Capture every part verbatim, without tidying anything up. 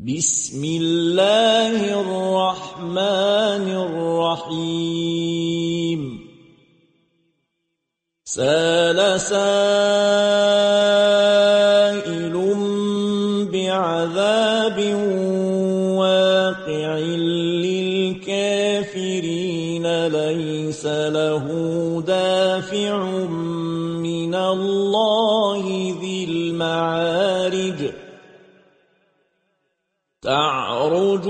بسم الله الرحمن الرحيم سأل سائل بعذاب واقع للكافرين ليس له دافع من الله ذي المعارج تعرج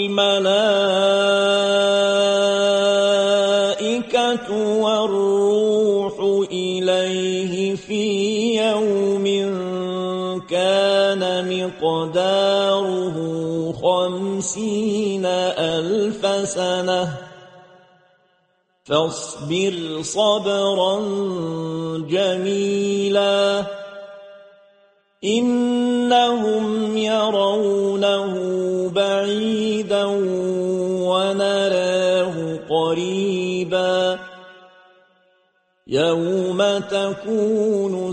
الملائكة والروح إليه في يوم كان مقداره خمسين ألف سنة فاصبر صبرا جميلا إنهم يرونه بعيدا ونراه قريبا يوم تكون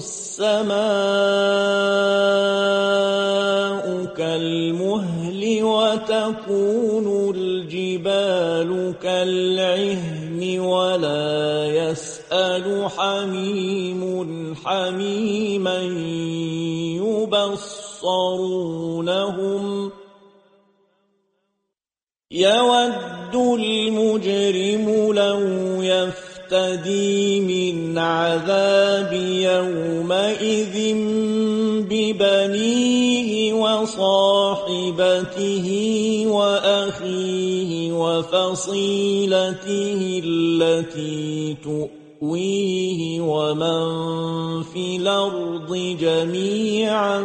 السماء كالمهل وتكون الجبال كالعهن ولا يسأل حميم حميما يبصرونهم يود المجرم لو يفتدي من عذاب يومئذ ببنيه وصاحبته وأخيه وفصيلته التي تؤويه ومن في الأرض جميعا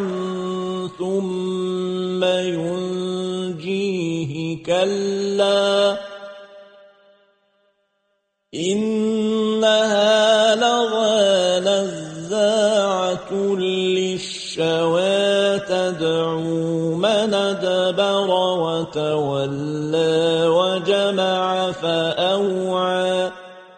ثم ينجيه كلا إنها لظى نزاعة للشوى تدعو من أدبر وتولى وجمع فأوعى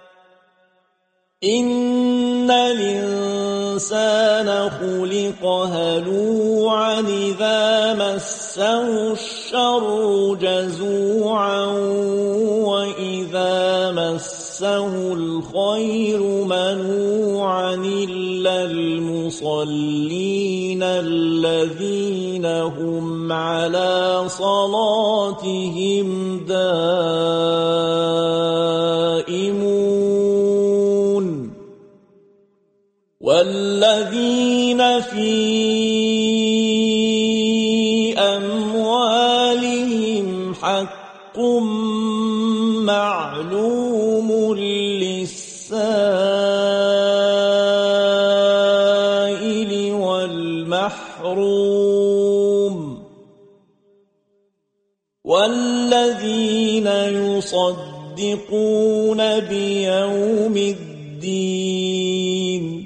إن الإنسان خلق هلوعا إذا مسه الشر جزوعا وإذا مسه الخير منوعا إلا المصلين الذين هم على صلاتهم دائمون والذين في أموالهم حق معلوم للسائل والمحروم والذين يصدقون بيوم الدين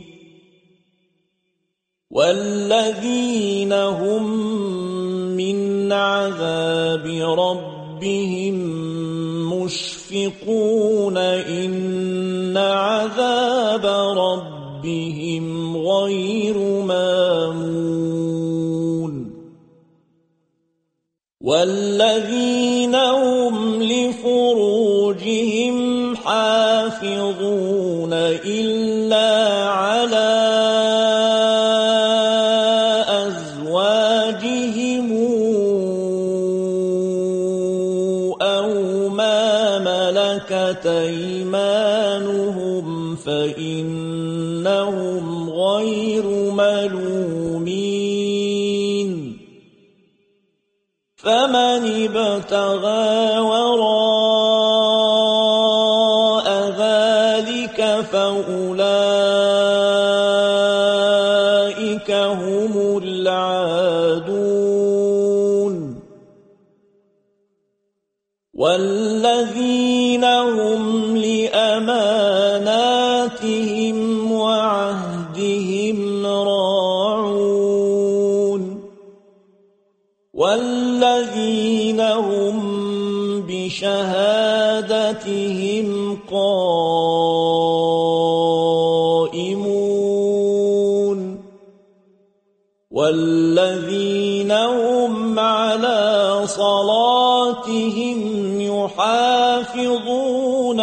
والذين هم من عذاب ربهم مشفقون إن عذاب ربهم غير مامون والذين هم لفروجهم حافظون إلا على أزواجهم أو ما ملكت أيمانهم فإنهم غير ملومين فمن ابتغى وراء ذلك فأولئك هم العادون والذين هم لأماناتهم وعهدهم راعون والذين هم بشهادتهم قائمون والذين هم على صلاتهم يحافظون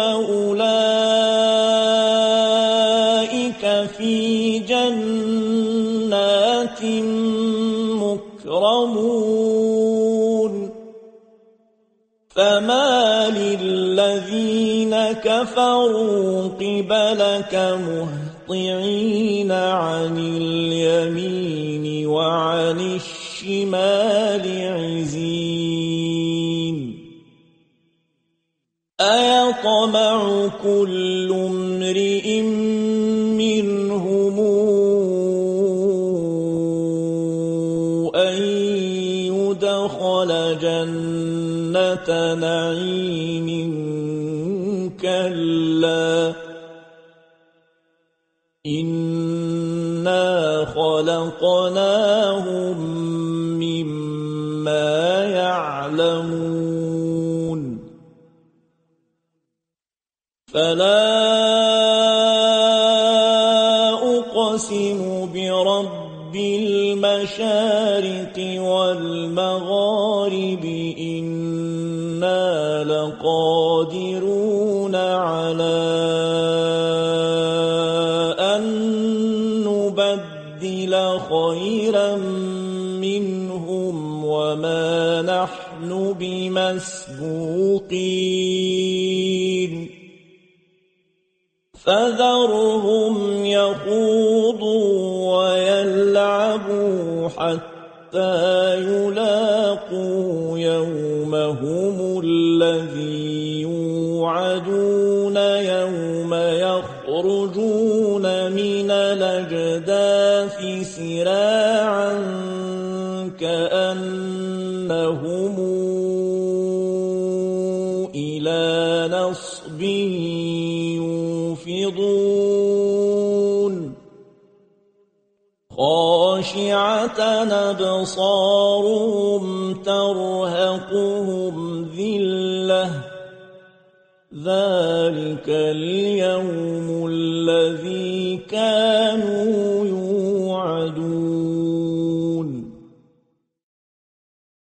أولئك في جنات مكرمون فما للذين كفروا قبلك مهطعين عن اليمين وعن الشمال عزين أيطمع كل امرئ منهم أن يدخل جنة نعيم كلا إنا خلقناهم مما يعلمون فلا أقسم برب المشارق والمغارب إنا لقادرون على أن نبدل خيرا منهم وما نحن بمسبوقين فذرهم يخوضوا ويلعبوا حتى يلاقوا يومهم الذي يوعدون يوم يخرجون من الأجداث سراعا كأنهم إلى نصب يوفضون خاشعة أبصارهم ترهقهم ذلة ذلك اليوم الذي كان